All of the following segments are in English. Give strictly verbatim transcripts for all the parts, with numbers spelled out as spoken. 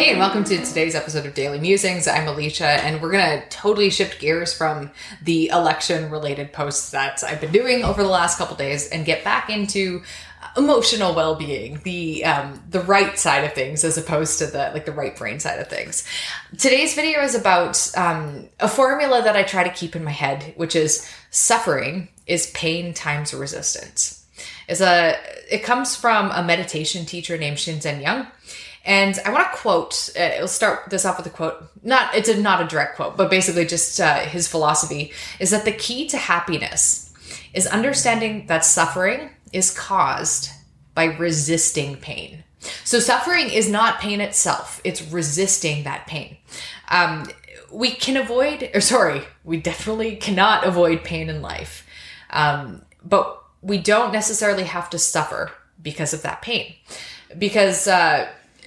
Hey, and welcome to today's episode of Daily Musings. I'm Alicia, and we're going to totally shift gears from the election-related posts that I've been doing over the last couple days and get back into emotional well-being, the um, the right side of things as opposed to the like the right brain side of things. Today's video is about um, a formula that I try to keep in my head, which is suffering is pain times resistance. It's a, it comes from a meditation teacher named Shinzen Young. And I want to quote, uh, I'll start this off with a quote. Not, it's a, not a direct quote, but basically just uh, his philosophy is that the key to happiness is understanding that suffering is caused by resisting pain. So suffering is not pain itself. It's resisting that pain. Um, we can avoid, or sorry, we definitely cannot avoid pain in life. Um, but we don't necessarily have to suffer because of that pain. Because, uh,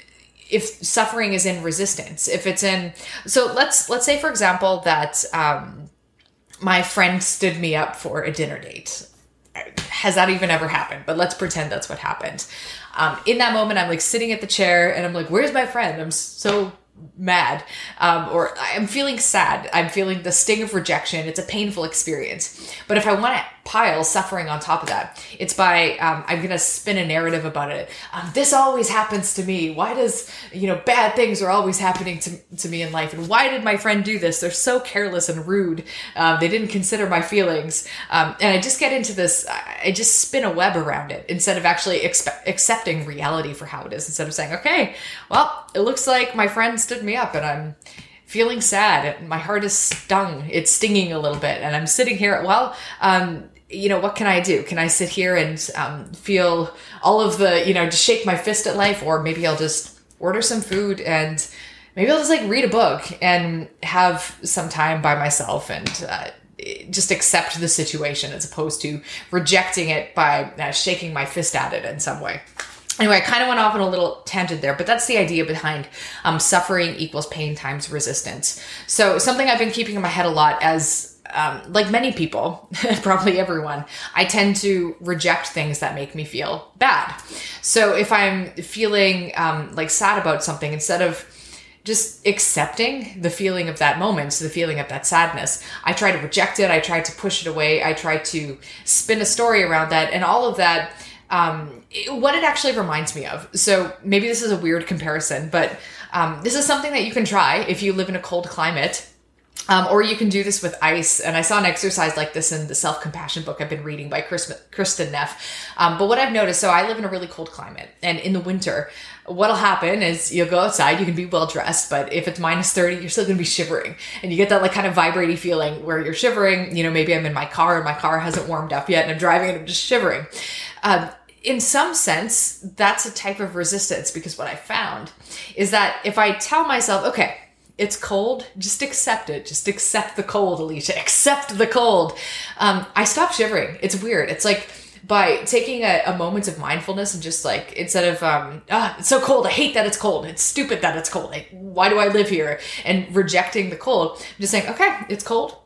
if suffering is in resistance, if it's in, so let's, let's say for example, that, um, my friend stood me up for a dinner date. Has that even ever happened? But let's pretend that's what happened. Um, in that moment, I'm like sitting at the chair and I'm like, where's my friend? I'm so mad. Um, or I'm feeling sad. I'm feeling the sting of rejection. It's a painful experience. But if I want to pile suffering on top of that, it's by, um, I'm going to spin a narrative about it. Um, this always happens to me. Why does, you know, bad things are always happening to, to me in life? And why did my friend do this? They're so careless and rude. Um, they didn't consider my feelings. Um, and I just get into this, I just spin a web around it instead of actually expe- accepting reality for how it is. Instead of saying, okay, well, it looks like my friend stood me up and I'm feeling sad. My heart is stung. It's stinging a little bit. And I'm sitting here, well, um, you know, what can I do? Can I sit here and um, feel all of the, you know, just shake my fist at life? Or maybe I'll just order some food and maybe I'll just like read a book and have some time by myself and uh, just accept the situation as opposed to rejecting it by uh, shaking my fist at it in some way. Anyway, I kind of went off on a little tangent there, but that's the idea behind um, suffering equals pain times resistance. So something I've been keeping in my head a lot as, um, like many people, probably everyone, I tend to reject things that make me feel bad. So if I'm feeling um, like sad about something, instead of just accepting the feeling of that moment, the feeling of that sadness, I try to reject it. I try to push it away. I try to spin a story around that, and all of that. Um, it, what it actually reminds me of. So maybe this is a weird comparison, but um, this is something that you can try if you live in a cold climate. Um, or you can do this with ice. And I saw an exercise like this in the self-compassion book I've been reading by Chris, Kristen Neff. Um, but what I've noticed, so I live in a really cold climate, and in the winter, what'll happen is you'll go outside, you can be well dressed, but if it's minus thirty, you're still going to be shivering. And you get that like kind of vibrating feeling where you're shivering. You know, maybe I'm in my car and my car hasn't warmed up yet and I'm driving and I'm just shivering. Um, in some sense, that's a type of resistance, because what I found is that if I tell myself, okay, it's cold, just accept it. Just accept the cold, Alicia. Accept the cold. Um, I stop shivering. It's weird. It's like by taking a, a moment of mindfulness and just like, instead of, um, ah, it's so cold. I hate that it's cold. It's stupid that it's cold. Like, why do I live here? And rejecting the cold. I'm just saying, okay, it's cold.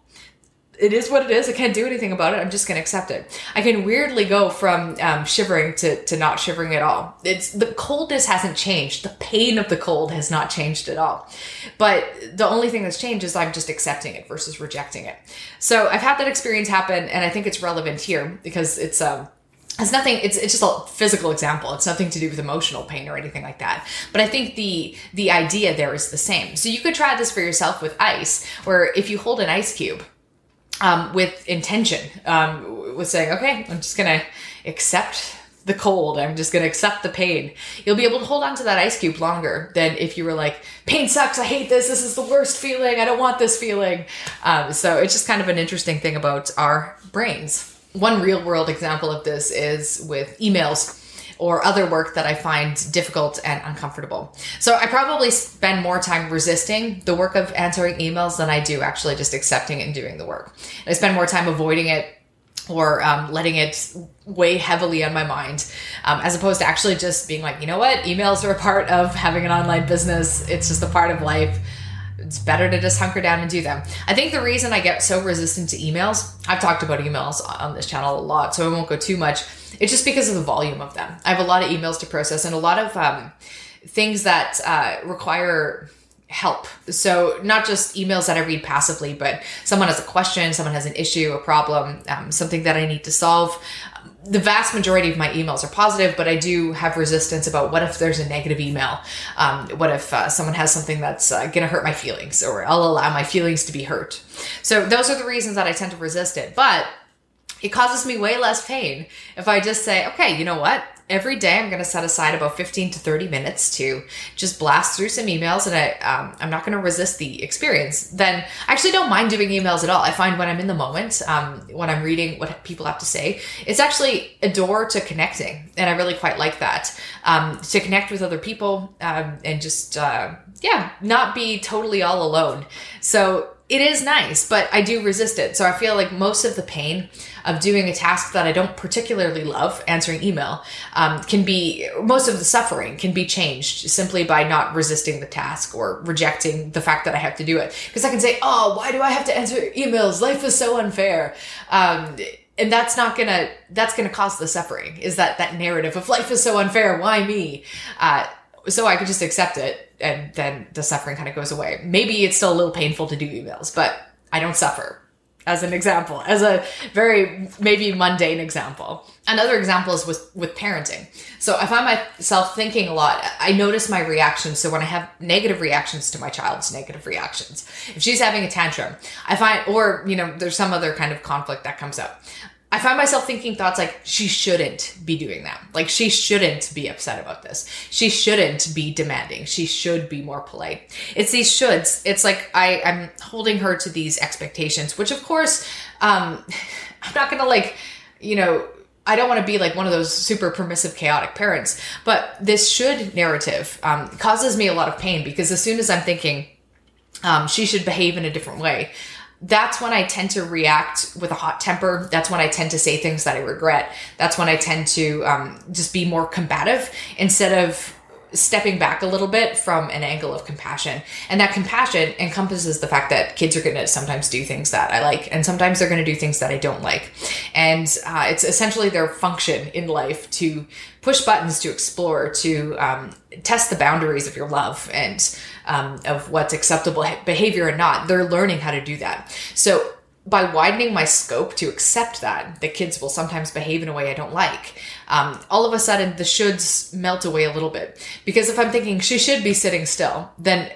It is what it is. I can't do anything about it. I'm just going to accept it. I can weirdly go from um, shivering to, to not shivering at all. It's the coldness hasn't changed. The pain of the cold has not changed at all. But the only thing that's changed is I'm just accepting it versus rejecting it. So I've had that experience happen, and I think it's relevant here because it's um it's nothing. It's it's just a physical example. It's nothing to do with emotional pain or anything like that. But I think the the idea there is the same. So you could try this for yourself with ice, where if you hold an ice cube. Um, with intention, um, with saying, okay, I'm just going to accept the cold. I'm just going to accept the pain. You'll be able to hold on to that ice cube longer than if you were like, pain sucks. I hate this. This is the worst feeling. I don't want this feeling. Um, so it's just kind of an interesting thing about our brains. One real world example of this is with emails or other work that I find difficult and uncomfortable. So I probably spend more time resisting the work of answering emails than I do actually just accepting it and doing the work. And I spend more time avoiding it or um, letting it weigh heavily on my mind, um, as opposed to actually just being like, you know what, emails are a part of having an online business. It's just a part of life. It's better to just hunker down and do them. I think the reason I get so resistant to emails, I've talked about emails on this channel a lot, so I won't go too much. It's just because of the volume of them. I have a lot of emails to process and a lot of um, things that uh, require help. So not just emails that I read passively, but someone has a question, someone has an issue, a problem, um, something that I need to solve. The vast majority of my emails are positive, but I do have resistance about what if there's a negative email? Um, what if uh, someone has something that's uh, going to hurt my feelings, or I'll allow my feelings to be hurt? So those are the reasons that I tend to resist it. But it causes me way less pain if I just say, okay, you know what? Every day I'm going to set aside about fifteen to thirty minutes to just blast through some emails, and I, um, I'm not going to resist the experience. Then I actually don't mind doing emails at all. I find when I'm in the moment, um, when I'm reading what people have to say, it's actually a door to connecting. And I really quite like that, um, to connect with other people, um, and just, uh, yeah, not be totally all alone. So it is nice, but I do resist it. So I feel like most of the pain of doing a task that I don't particularly love, answering email, um, can be, most of the suffering can be changed simply by not resisting the task or rejecting the fact that I have to do it. Because I can say, oh, why do I have to answer emails? Life is so unfair. Um, and that's not gonna, that's gonna cause the suffering, is that, that narrative of life is so unfair, why me? Uh, so I could just accept it, and then the suffering kind of goes away. Maybe it's still a little painful to do emails, but I don't suffer, as an example, as a very maybe mundane example. Another example is with, with parenting. So I find myself thinking a lot. I notice my reactions. So when I have negative reactions to my child's negative reactions, if she's having a tantrum, I find, or, you know, there's some other kind of conflict that comes up, I find myself thinking thoughts like, she shouldn't be doing that. Like, she shouldn't be upset about this. She shouldn't be demanding. She should be more polite. It's these shoulds. It's like I, I'm holding her to these expectations, which of course, um, I'm not going to like, you know, I don't want to be like one of those super permissive, chaotic parents, but this should narrative um, causes me a lot of pain, because as soon as I'm thinking um, she should behave in a different way, that's when I tend to react with a hot temper. That's when I tend to say things that I regret. That's when I tend to um, just be more combative instead of stepping back a little bit from an angle of compassion. And that compassion encompasses the fact that kids are going to sometimes do things that I like, and sometimes they're going to do things that I don't like. And uh, it's essentially their function in life to push buttons, to explore, to um, test the boundaries of your love and um, of what's acceptable behavior and not. They're learning how to do that. So by widening my scope to accept that the kids will sometimes behave in a way I don't like, um, all of a sudden the shoulds melt away a little bit. Because if I'm thinking she should be sitting still, then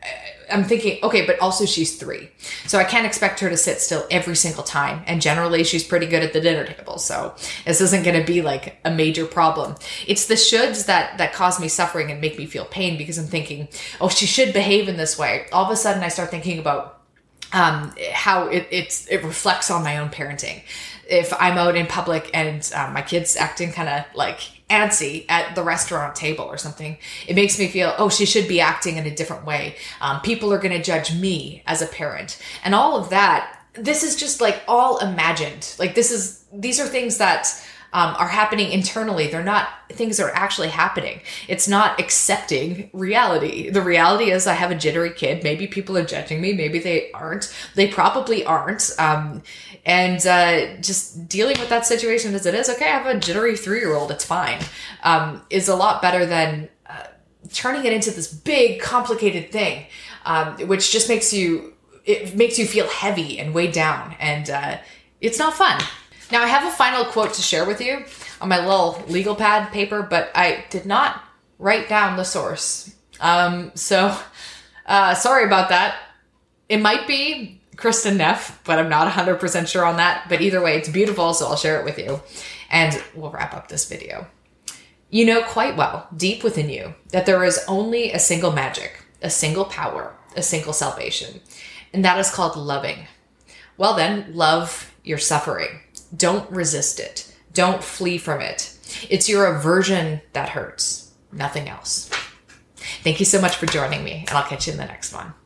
I'm thinking, okay, but also she's three. So I can't expect her to sit still every single time. And generally she's pretty good at the dinner table. So this isn't going to be like a major problem. It's the shoulds that, that cause me suffering and make me feel pain, because I'm thinking, oh, she should behave in this way. All of a sudden I start thinking about um, how it, it's, it reflects on my own parenting. If I'm out in public and um, my kid's acting kind of like antsy at the restaurant table or something, it makes me feel, oh, she should be acting in a different way. Um, people are going to judge me as a parent. And all of that, this is just like all imagined. Like this is, these are things that um, are happening internally. They're not things that are actually happening. It's not accepting reality. The reality is I have a jittery kid. Maybe people are judging me. Maybe they aren't. They probably aren't. Um, and uh, just dealing with that situation as it is. Okay, I have a jittery three-year-old. It's fine. Um, is a lot better than uh, turning it into this big, complicated thing, um, which just makes you, it makes you feel heavy and weighed down. And uh, it's not fun. Now, I have a final quote to share with you on my little legal pad paper, but I did not write down the source. Um, so, uh, sorry about that. It might be Kristin Neff, but I'm not one hundred percent sure on that. But either way, it's beautiful, so I'll share it with you. And we'll wrap up this video. You know quite well, deep within you, that there is only a single magic, a single power, a single salvation. And that is called loving. Well then, love your suffering. Don't resist it. Don't flee from it. It's your aversion that hurts, nothing else. Thank you so much for joining me, and I'll catch you in the next one.